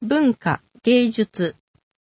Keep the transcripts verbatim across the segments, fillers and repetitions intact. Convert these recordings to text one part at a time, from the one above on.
文化、芸術。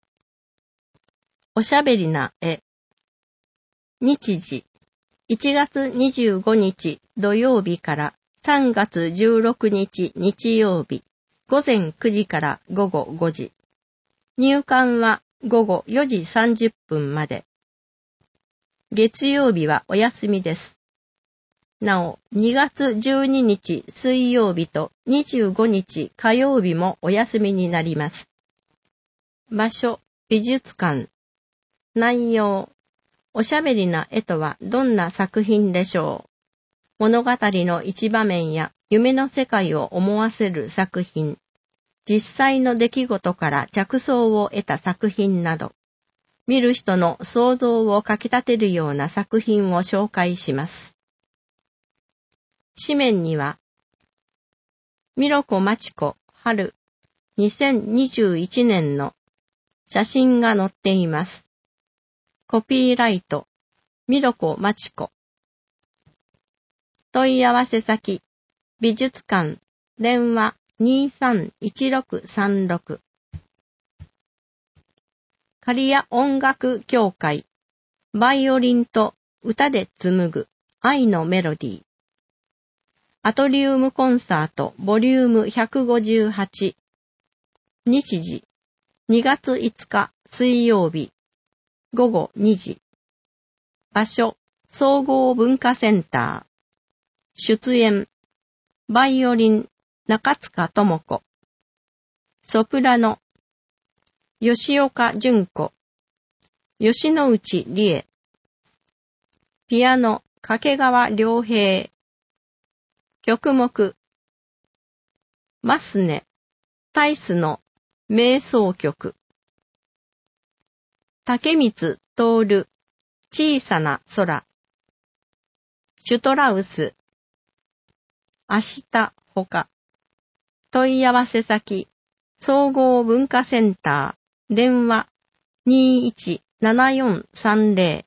おしゃべりな絵。日時。いちがつにじゅうごにち土曜日からさんがつじゅうろくにち日曜日。ごぜんくじからごごごじ。入館はごごよじさんじゅっぷんまで。月曜日はお休みです。なお、にがつじゅうににち水曜日とにじゅうごにち火曜日もお休みになります。場所、美術館。内容、おしゃべりな絵とはどんな作品でしょう。物語の一場面や夢の世界を思わせる作品、実際の出来事から着想を得た作品など、見る人の想像をかき立てるような作品を紹介します。紙面には、ミロコ・マチコ・春にせんにじゅういちねんの写真が載っています。コピーライト、ミロコ・マチコ。問い合わせ先、美術館、電話にさんいちろくさんろく。刈谷音楽協会、バイオリンと歌で紡ぐ愛のメロディー。アトリウムコンサートボリュームひゃくごじゅうはち。日時、にがついつか水曜日、ごごにじ。場所、総合文化センター。出演、バイオリン、中塚智子。ソプラノ、吉岡純子。吉野内理恵。ピアノ、掛川良平。曲目、マスネ、タイスの瞑想曲。竹光徹、小さな空。シュトラウス、明日ほか。問い合わせ先、総合文化センター、電話にいちななよんさんぜ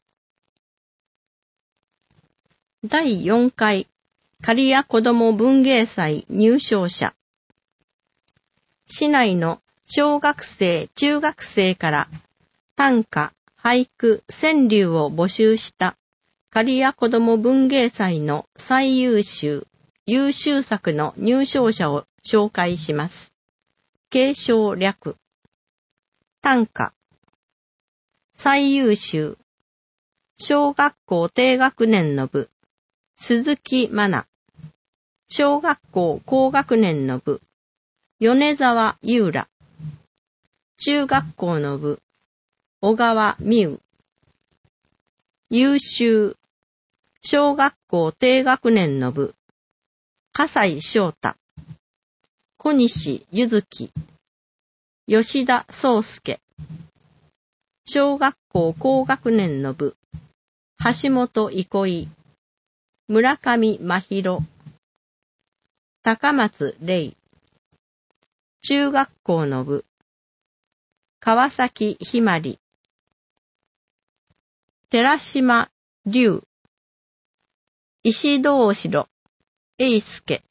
ろ。だいよんかい刈谷子ども文芸祭入賞者。市内の小学生、中学生から短歌、俳句、川柳を募集した刈谷子ども文芸祭の最優秀、優秀作の入賞者を紹介します。継承略。短歌。最優秀。小学校低学年の部。鈴木真奈。小学校高学年の部。米沢優良。中学校の部。小川美羽。優秀。小学校低学年の部。笠井翔太。小西ゆずき。吉田壮介。小学校高学年の部。橋本憩。村上真弘。高松玲。中学校の部。川崎ひまり。寺島龍。石堂城英介。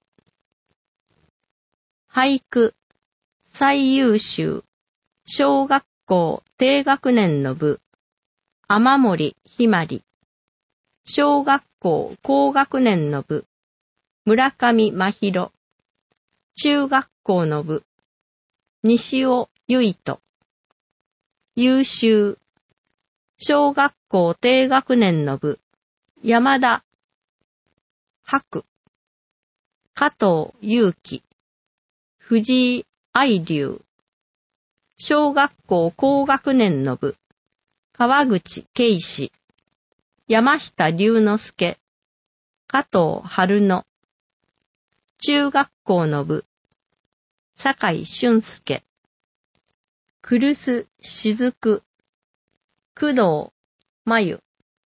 俳句最優秀小学校低学年の部。雨森ひまり。小学校高学年の部。村上真弘。中学校の部。西尾結人。優秀小学校低学年の部。山田白。加藤祐樹。藤井愛流。小学校高学年の部。川口圭史。山下龍之介。加藤春乃。中学校の部。酒井俊介。来栖雫。工藤真由。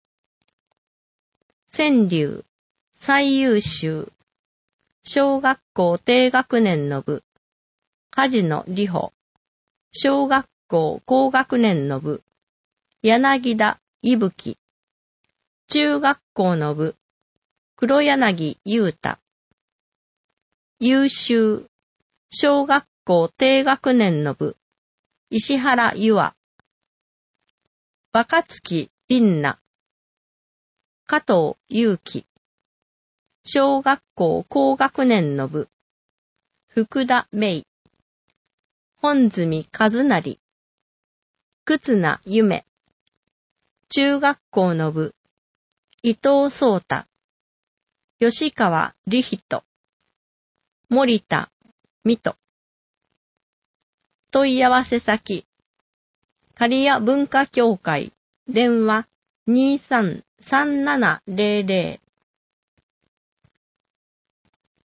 川柳最優秀小学校低学年の部。梶野里穂。小学校高学年の部。柳田伊吹。中学校の部。黒柳優太。優秀小学校低学年の部、石原優愛、若月凛奈、加藤祐樹、小学校高学年の部、福田芽衣、本住和成、忽那夢、中学校の部、伊藤壮太、吉川理人、森田美斗。問い合わせ先、刈谷文化協会、電話 にーさんさんななゼロゼロ